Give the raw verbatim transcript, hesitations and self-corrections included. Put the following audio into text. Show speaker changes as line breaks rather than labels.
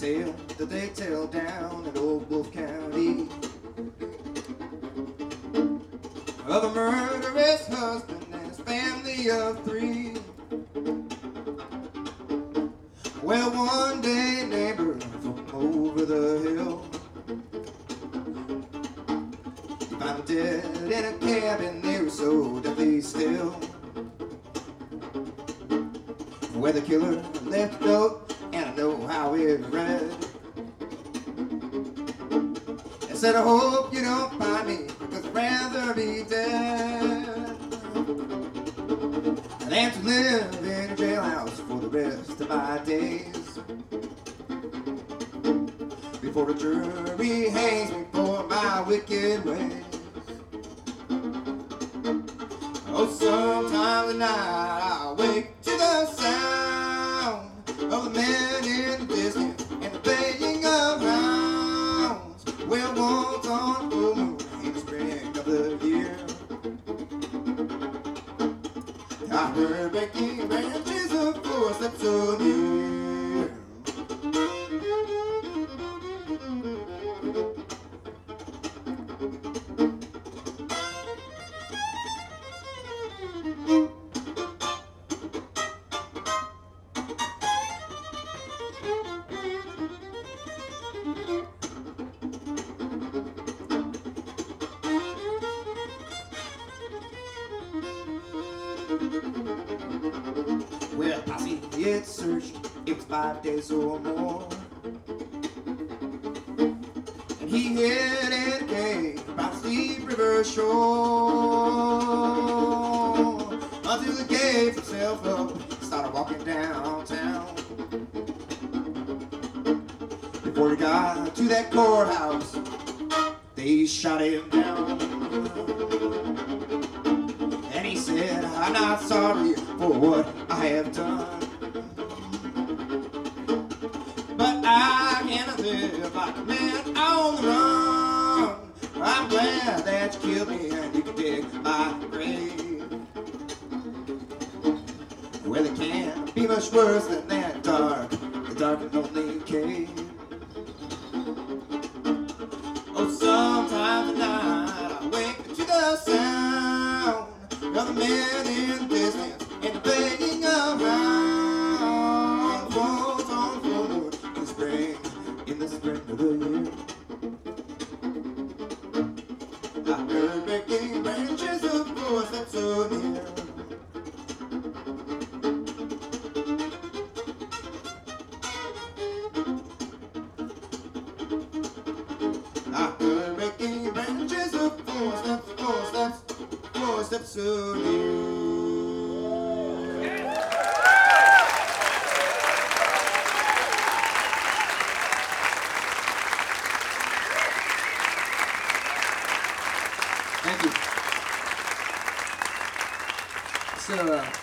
tale that they tell down in Old Wolf County of a murderous husband and his family of three. Well, one day, neighbor from over the hill, he found him dead in a cabin near so deathly still, where the killer left a note, and I know how it read. It said, I hope you don't find me, because I'd rather be dead than to live in a jailhouse for the rest of my days, before the jury hangs me for my wicked ways. Oh, sometimes at night I wake to the sound of the men in the distance and the baying of hounds. Well, once on a full moon in the spring of the year, I heard breaking branches of footsteps so near. Well, I see it searched, it was five days or more, and he hid in a cave by the steep river shore, until he gave himself up and started walking downtown. Before he got to that courthouse, they shot him down. And he said, I'm not sorry for what I have done, but I cannot live like a man on the run. I'm glad that you killed me and you can dig my grave. Well, it can't be much worse than that dark, the dark and lonely cave. Oh, sometimes at night I wake to the sound of the men in the distance and the baying of hounds. Once on the full moon in the spring, in the spring of the year, I heard breaking branches of footsteps so near. I heard breaking branches of footsteps, footsteps, footsteps so near. Thank you. So, uh,